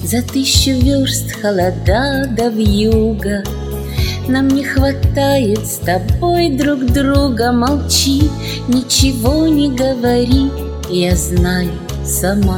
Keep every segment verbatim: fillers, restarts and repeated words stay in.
За тысячу верст холода да вьюга. Нам не хватает с тобой друг друга. Молчи, ничего не говори, я знаю сама.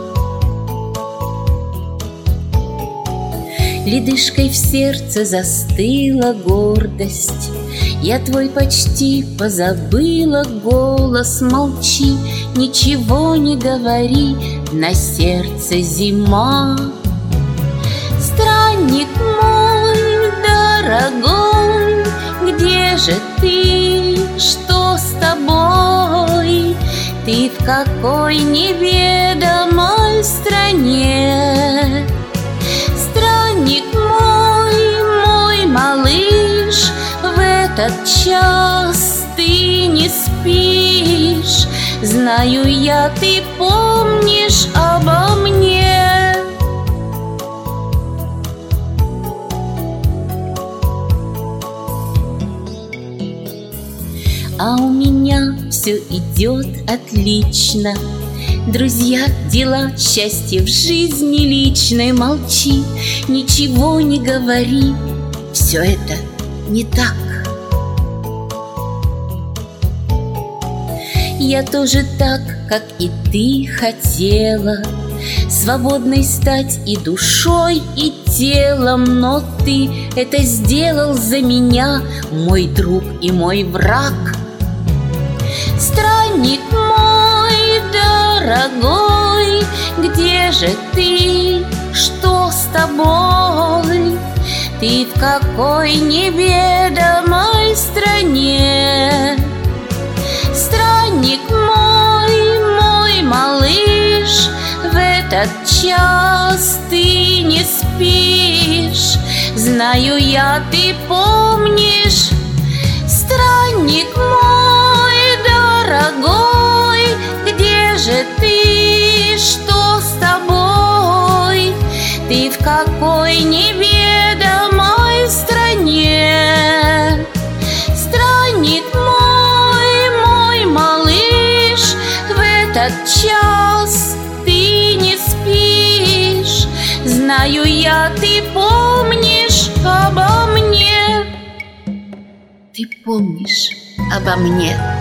Ледышкой в сердце застыла гордость. Я твой почти позабыла голос. Молчи, ничего не говори, на сердце зима. Странник мой дорогой, где же ты, что с тобой? Ты в какой неведомой стране? Странник мой, мой малыш, в этот час ты не спишь. Знаю я, ты помнишь обо мне. А у меня все идет отлично. Друзья, дела, счастье в жизни личной. Молчи, ничего не говори, все это не так. Я тоже так, как и ты, хотела свободной стать и душой, и телом. Но ты это сделал за меня, мой друг и мой враг. Странник мой дорогой, где же ты, что с тобой? Ты в какой неведомой стране? Странник мой, мой малыш, в этот час ты не спишь. Знаю я, ты помнишь. Странник мой дорогой, где же ты, что с тобой? Ты в какой неведомой стране? Странник мой, мой малыш, в этот час ты не спишь. Знаю я, ты помнишь обо мне. Ты помнишь обо мне.